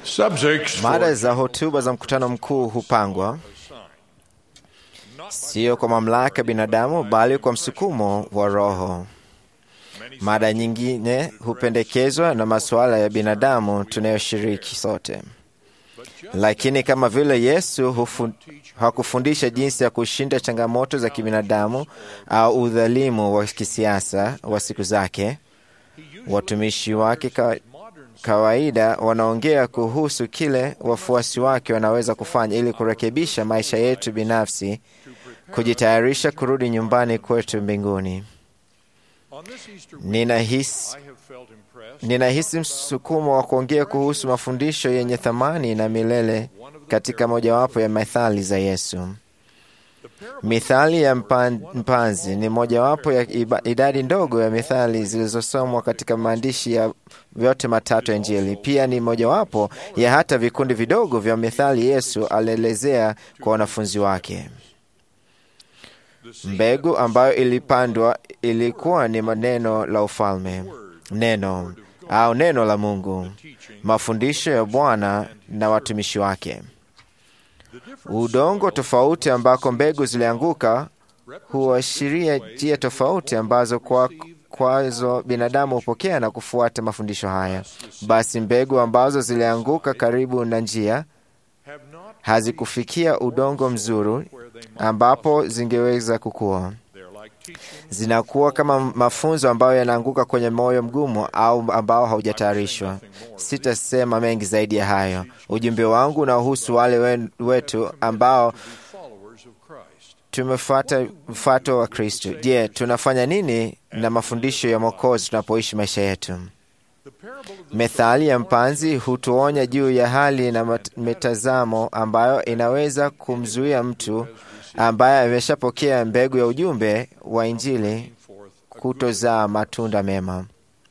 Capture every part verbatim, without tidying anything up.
Mada za hotuba za mkutano mkuu hupangwa sio kwa mamlaka binadamu, bali kwa msukumo wa Roho. Mada nyingine hupendekezwa na masuala ya binadamu tunayoshiriki sote. Lakini kama vile Yesu hufu, hakufundisha jinsi ya kushinda changamoto za kibinadamu au udhalimu wa kisiasa wa siku zake, watumishi wake ka, kawaida wanaongea kuhusu kile wafuasi wake wanaweza kufanya ili kurekebisha maisha yetu binafsi, kujitayarisha kurudi nyumbani kwetu mbinguni. Ninahisi Ninahisi msukumo wa kuongea kuhusu mafundisho yenye thamani na milele katika mojawapo ya methali za Yesu. Mithali ya mpanzi ni mojawapo ya idadi ndogo ya mithali zilizosomwa katika maandishi ya vyote matatu ya Injili. Pia ni mojawapo ya hata vikundi vidogo vya mithali Yesu alielezea kwa wanafunzi wake. Mbegu ambayo ilipandwa ilikuwa ni maneno la ufalme, neno au neno la Mungu, mafundisho ya Bwana na watumishi wake. Udongo tofauti ambako mbegu zilianguka huashiria njia tofauti ambazo kwa kwazo binadamu hupokea na kufuata mafundisho haya. Basi mbegu ambazo zilianguka karibu na njia hazikufikia udongo mzuri ambapo zingeweza kukua. Zinakuwa kama mafunzo ambayo yanaanguka kwenye moyo mgumu au ambao haujatayarishwa. Sitasema mengi zaidi ya hayo. Ujumbe wangu unahusu wale wetu ambao tumefuata mfuato wa Kristo. Je, tunafanya nini na mafundisho ya Mwokozi tunapoishi maisha yetu? Methali ya mpanzi hutuonya juu ya hali na mitazamo ambayo inaweza kumzuia mtu ambaye ameshapokea mbegu ya ujumbe wa Injili kutozaa matunda mema.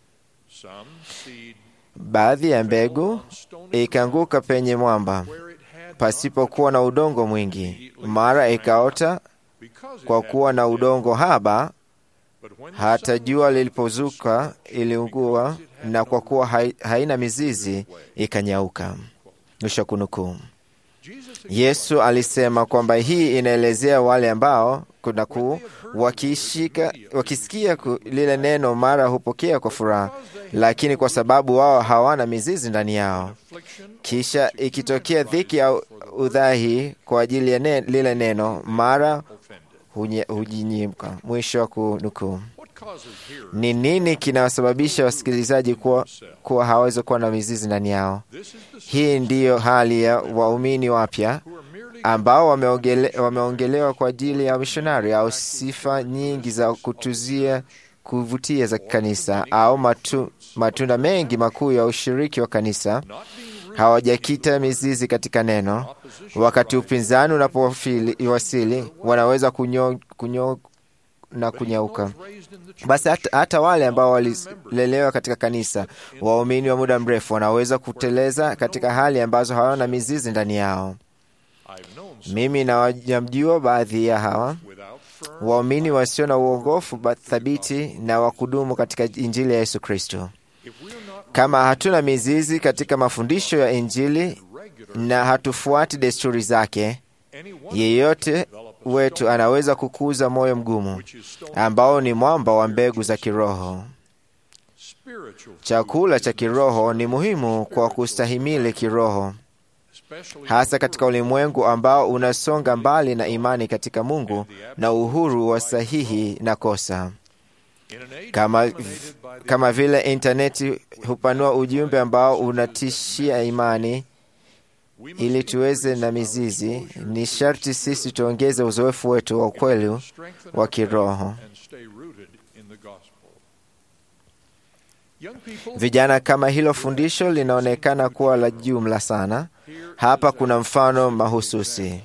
Baadhi ya mbegu ikaanguka penye mwamba pasipokuwa na udongo mwingi, mara ikaota kwa kuwa na udongo haba. Hata jua lilipozuka iliungua, na kwa kuwa haina mizizi ikanyauka. Mwisho kunukuu. Yesu alisema kwamba hii inaelezea wale ambao kuna ku wakishika wakisikia ku, lile neno mara hupokea kwa furaha, lakini kwa sababu wao hawana mizizi ndani yao, kisha ikitokea dhiki au udhahi kwa ajili ya ne, lile neno mara hujinyimka. Mwisho wa kunukuu. Ni nini kinawasababisha wasikilizaji kuwa, kuwa hawawezi kuwa na mizizi ndani yao? Hii ndiyo hali ya waumini wapya ambao wameongele, wameongelewa kwa ajili ya mishonari au sifa nyingi za kutuzia kuvutia za kanisa au matu, matunda mengi makuu ya ushiriki wa kanisa. Hawajakita mizizi katika neno. Wakati upinzani unapowasili, wanaweza kunyo, kunyo na kunyauka. Basi hata, hata wale ambao walilelewa katika kanisa, waumini wa muda mrefu, wanaweza kuteleza katika hali ambazo hawana mizizi ndani yao. Mimi nawajamjua baadhi ya hawa waumini wasio na uongofu thabiti na wakudumu katika Injili ya Yesu Kristo. Kama hatuna mizizi katika mafundisho ya Injili na hatufuati desturi zake, yeyote wetu anaweza kukuza moyo mgumu ambao ni mwamba wa mbegu za kiroho. Chakula cha kiroho ni muhimu kwa kustahimili kiroho, hasa katika ulimwengu ambao unasonga mbali na imani katika Mungu na uhuru wa sahihi na kosa. Kama, kama vile interneti hupanua ujumbe ambao unatishia imani, ili tuweze na mizizi, ni sharti sisi tuongeze uzoefu wetu wa ukweli wa kiroho. Vijana, kama hilo fundisho linaonekana kuwa la jumla sana, hapa kuna mfano mahususi.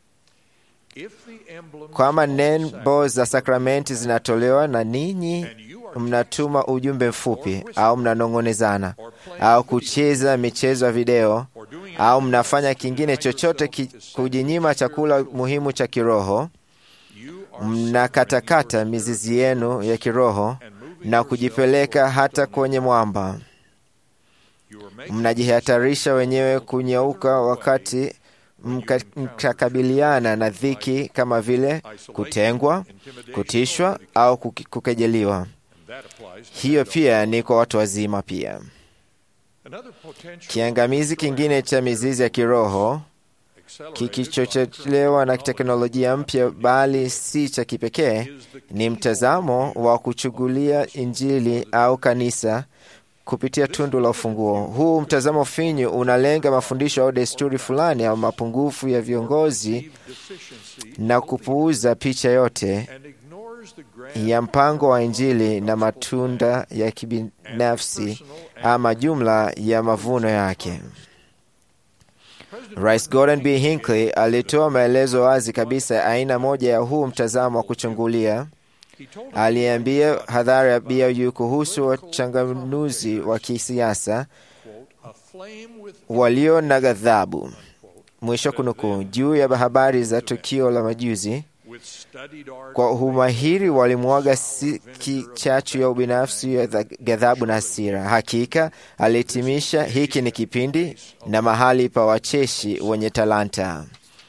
Kama nembo za sakramenti zinatolewa na ninyi mnatuma ujumbe mfupi au mnanong'onezana au kucheza michezo ya video au mnafanya kingine chochote ki, kujinyima chakula muhimu cha kiroho, mnakatakata mizizi yenu ya kiroho na kujipeleka hata kwenye mwamba. mnajihatarisha wenyewe kunyauka wakati mkakabiliana na dhiki kama vile kutengwa, kutishwa au kukejeliwa. Hiyo pia ni kwa watu wazima pia. Kiangamizi kingine cha mizizi ya kiroho kikichochelewa na teknolojia mpya bali si cha kipekee ni mtazamo wa kuchugulia Injili au kanisa kupitia tundu la ufunguo. Huu mtazamo finyu unalenga mafundisho au desturi fulani au mapungufu ya viongozi na kupuuza picha yote ya mpango wa Injili na matunda ya kibinafsi ama jumla ya mavuno yake. Rais Gordon B. Hinckley alitoa maelezo wazi kabisa ya aina moja ya huu mtazamo wa kuchungulia. Aliambia hadhara ya B O U kuhusu wachanganuzi wa kisiasa walio na ghadhabu, mwisho kunukuu, juu ya habari za tukio la majuzi. Kwa umahiri walimwaga siki chachu ya ubinafsi ya ghadhabu na hasira. Hakika alihitimisha, hiki ni kipindi na mahali pa wacheshi wenye talanta.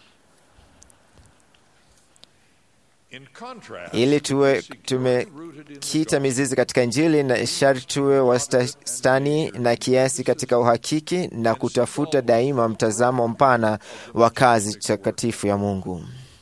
Ili tuwe tumekita mizizi katika Injili na sharti tuwe wastani na kiasi katika uhakiki na kutafuta daima mtazamo mpana wa kazi takatifu ya Mungu.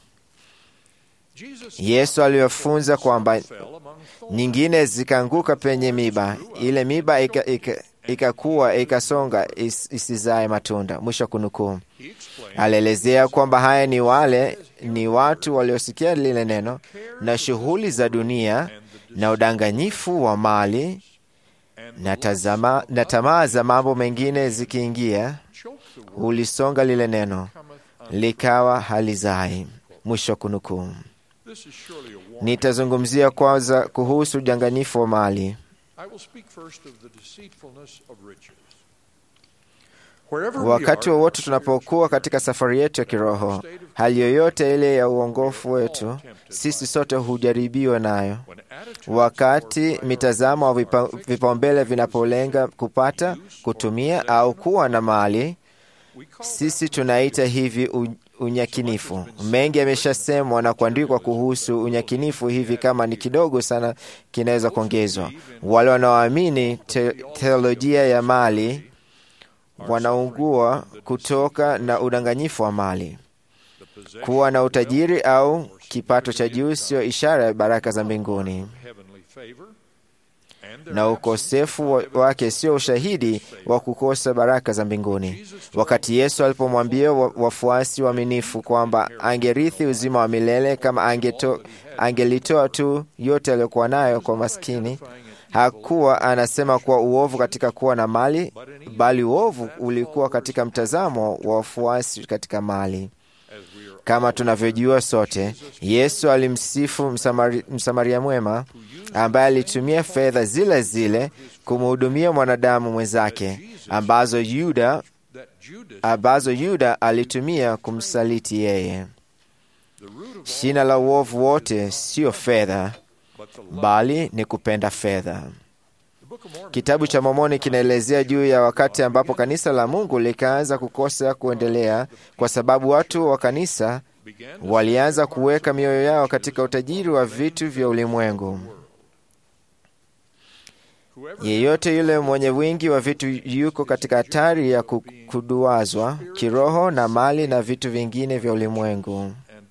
Yesu aliwafunza kwamba nyingine zikaanguka penye miba, ile miba ikakuwa ikasonga isizae matunda, mwisho kunukuu. Alielezea kwamba haya ni wale ni watu waliosikia lile neno na shughuli za dunia na udanganyifu wa mali na tazama na tamaa za mambo mengine zikiingia, ulisonga lile neno likawa halizai, mwisho kunukuu. Nitazungumzia kwanza kuhusu udanganyifu wa mali. Wakati wowote tunapokuwa katika safari yetu ya kiroho, hali yoyote ile ya uongofu wetu, sisi sote hujaribiwa nayo. Wakati mitazamo au vipaumbele vinapolenga kupata, kutumia au kuwa na mali, sisi tunaita hivi unyakinifu. Mengi yameshasemwa na kuandikwa kuhusu unyakinifu hivi kama ni kidogo sana kinaweza kuongezwa. Wale wanaoamini te teolojia ya mali wanaungua kutoka na udanganyifu wa mali. Kuwa na utajiri au kipato cha juu sio ishara ya baraka za mbinguni, na ukosefu wake sio ushahidi wa kukosa baraka za mbinguni. Wakati Yesu alipomwambia wafuasi waaminifu kwamba angerithi uzima wa milele kama angeto, angelitoa tu yote aliyokuwa nayo kwa maskini, hakuwa anasema kuwa uovu katika kuwa na mali, bali uovu ulikuwa katika mtazamo wa wafuasi katika mali. Kama tunavyojua sote, Yesu alimsifu msamari, msamaria mwema ambaye alitumia fedha zile zile kumhudumia mwanadamu mwenzake ambazo Yuda, ambazo Yuda alitumia kumsaliti yeye. Shina la uovu wote sio fedha, bali ni kupenda fedha. Kitabu cha Mormoni kinaelezea juu ya wakati ambapo kanisa la Mungu likaanza kukosa kuendelea kwa sababu watu wa kanisa walianza kuweka mioyo yao katika utajiri wa vitu vya ulimwengu. Yeyote yule mwenye wingi wa vitu yuko katika hatari ya kuduazwa kiroho na mali na vitu vingine vya ulimwengu.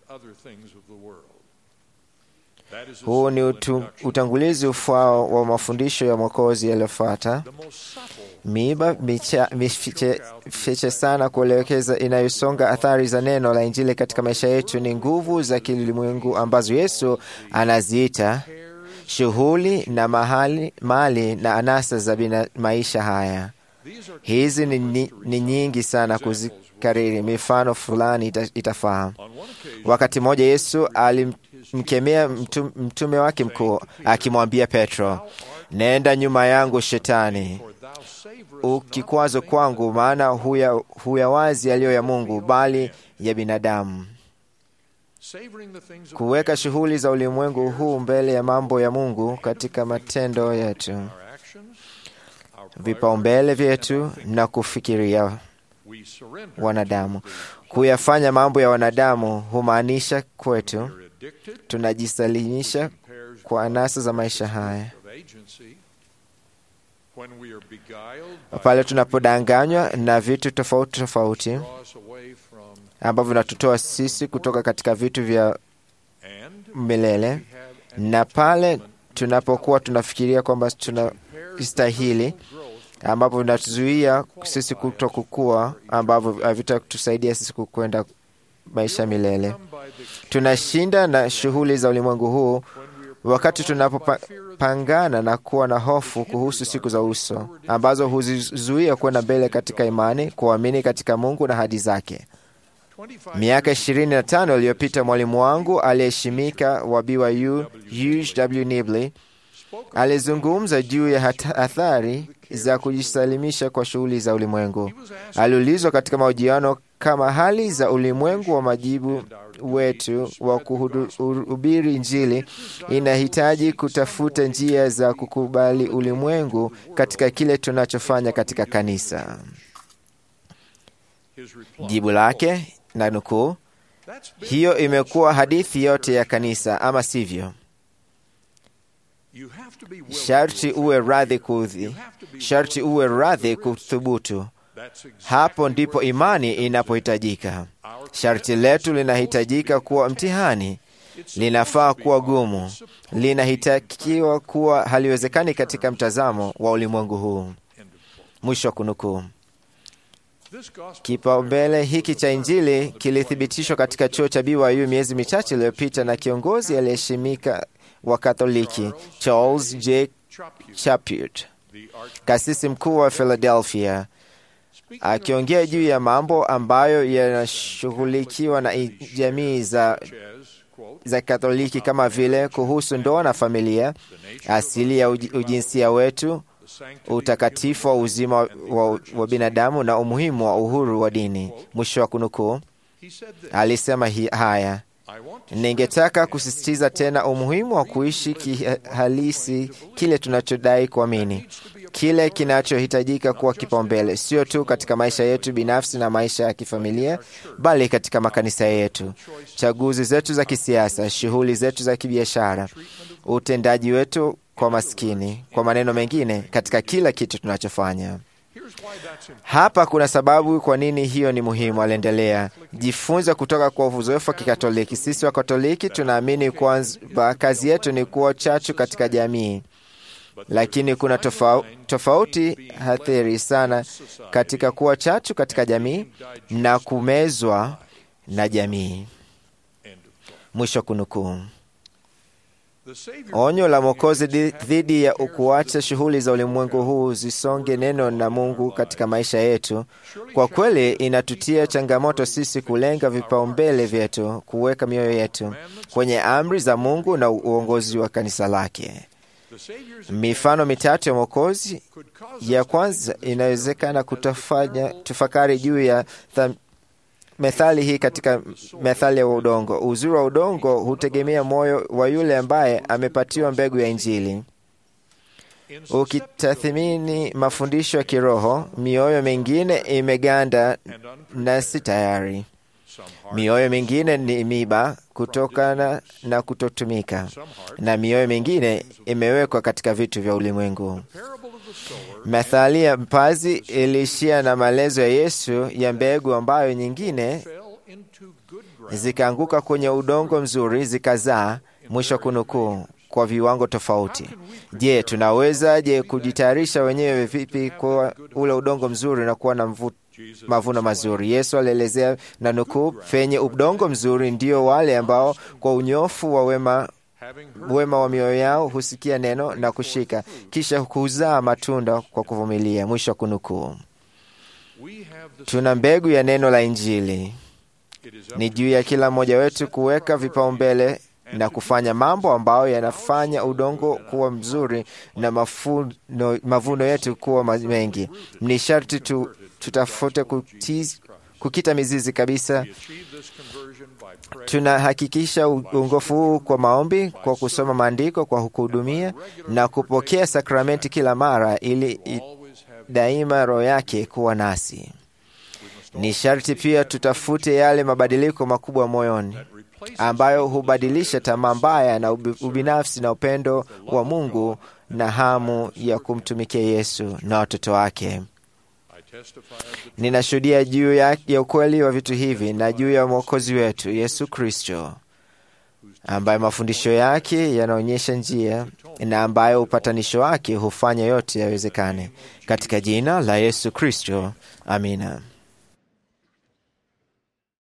Huu ni utu, utangulizi ufao wa mafundisho ya Mwokozi yaliyofuata. Miiba mifiche sana kuelekeza inayosonga athari za neno la Injili katika maisha yetu ni nguvu za kilimwengu ambazo Yesu anaziita shughuli na mahali, mali na anasa za bina maisha haya. Hizi ni, ni, ni nyingi sana kuzikariri. Mifano fulani ita, itafaa. Wakati mmoja Yesu alimkemea mtu, mtume wake mkuu akimwambia Petro, nenda nyuma yangu Shetani, ukikwazo kwangu, maana huya, huya wazi yaliyo ya Mungu bali ya binadamu. Kuweka shughuli za ulimwengu huu mbele ya mambo ya Mungu katika matendo yetu, vipaumbele vyetu na kufikiria wanadamu. Kuyafanya mambo ya wanadamu humaanisha kwetu tunajisalimisha kwa anasa za maisha haya. Pale tunapodanganywa na vitu tofauti tofauti ambavyo vinatutoa sisi kutoka katika vitu vya milele, na pale tunapokuwa tunafikiria kwamba tunastahili, ambapo vinatuzuia sisi kutokukua, ambavyo havitatusaidia sisi kukwenda maisha milele. Tunashinda na shughuli za ulimwengu huu wakati tunapopangana na kuwa na hofu kuhusu siku za uso, ambazo huzizuia kwenda mbele katika imani, kuamini katika Mungu na ahadi zake. Miaka ishirini na tano iliyopita, mwalimu wangu aliyeheshimika wa B Y U, Hugh W. Nibley, alizungumza juu ya athari za kujisalimisha kwa shughuli za ulimwengu. Aliulizwa katika mahojiano kama hali za ulimwengu wa majibu wetu wa kuhubiri Injili inahitaji kutafuta njia za kukubali ulimwengu katika kile tunachofanya katika kanisa. Jibu lake, na nukuu, hiyo imekuwa hadithi yote ya kanisa, ama sivyo? Sharti uwe radhi kuudhi, sharti uwe radhi kuthubutu. Hapo ndipo imani inapohitajika. Sharti letu linahitajika kuwa mtihani, linafaa kuwa gumu, linahitakiwa kuwa haliwezekani katika mtazamo wa ulimwengu huu. Mwisho wa kunukuu. Kipaumbele hiki cha Injili kilithibitishwa katika chuo cha B Y U miezi michache iliyopita na kiongozi aliyeheshimika wa Katoliki Charles J. Chaput, kasisi mkuu wa Philadelphia, akiongea juu ya mambo ambayo yanashughulikiwa na jamii za, za Katoliki kama vile kuhusu ndoa na familia, asili ya ujinsia wetu, utakatifu wa uzima wa, wa binadamu na umuhimu wa uhuru wa dini. Mwisho wa kunukuu. Alisema hi, haya: ningetaka kusisitiza tena umuhimu wa kuishi kihalisi kile tunachodai kuamini, kile kinachohitajika kuwa kipaumbele, sio tu katika maisha yetu binafsi na maisha ya kifamilia, bali katika makanisa yetu, chaguzi zetu za kisiasa, shughuli zetu za kibiashara, utendaji wetu kwa maskini, kwa maneno mengine, katika kila kitu tunachofanya. Hapa kuna sababu kwa nini hiyo ni muhimu, aliendelea. Jifunze kutoka kwa uzoefu wa Kikatoliki. Sisi wa Katoliki tunaamini kwamba kazi yetu ni kuwa chachu katika jamii, lakini kuna tofauti hathiri sana katika kuwa chachu katika jamii na kumezwa na jamii. Mwisho kunukuu. Onyo la Mwokozi dhidi ya kuacha shughuli za ulimwengu huu zisonge neno na Mungu katika maisha yetu, kwa kweli inatutia changamoto sisi kulenga vipaumbele vyetu, kuweka mioyo yetu kwenye amri za Mungu na uongozi wa kanisa lake. Mifano mitatu ya Mwokozi. Ya kwanza inawezekana kutafanya tufakari juu ya tham methali hii katika methali ya udongo. Uzuri wa udongo hutegemea moyo wa yule ambaye amepatiwa mbegu ya Injili. Ukitathmini mafundisho ya kiroho, mioyo mingine imeganda na si tayari. Mioyo mingine ni miba kutokana na kutotumika, na mioyo mingine imewekwa katika vitu vya ulimwengu. Methali ya mpazi ilishia na maelezo ya Yesu ya mbegu ambayo nyingine zikaanguka kwenye udongo mzuri zikazaa. Mwisho kunukuu, kwa viwango tofauti. Je, tunawezaje kujitayarisha wenyewe vipi kwa ule udongo mzuri na kuwa na mvuto mavuno mazuri? Yesu alielezea na nukuu, penye udongo mzuri ndio wale ambao kwa unyofu wa wema wema wa mioyo yao husikia neno na kushika, kisha kuzaa matunda kwa kuvumilia. Mwisho kunukuu. Tuna mbegu ya neno la Injili. Ni juu ya kila mmoja wetu kuweka vipaumbele na kufanya mambo ambayo yanafanya udongo kuwa mzuri na mafuno, mavuno yetu kuwa mengi. Ni sharti tu, tutafute kutiz, kukita mizizi kabisa. Tunahakikisha uongofu huu kwa maombi, kwa kusoma maandiko, kwa kuhudumia na kupokea sakramenti kila mara, ili daima Roho yake kuwa nasi. Ni sharti pia tutafute yale mabadiliko makubwa moyoni ambayo hubadilisha tamaa mbaya na ubinafsi na upendo wa Mungu na hamu ya kumtumikia Yesu na watoto wake. Ninashuhudia juu ya, ya ukweli wa vitu hivi na juu ya Mwokozi wetu Yesu Kristo, ambaye mafundisho yake yanaonyesha njia na ambayo upatanisho wake hufanya yote yawezekane. Katika jina la Yesu Kristo, amina.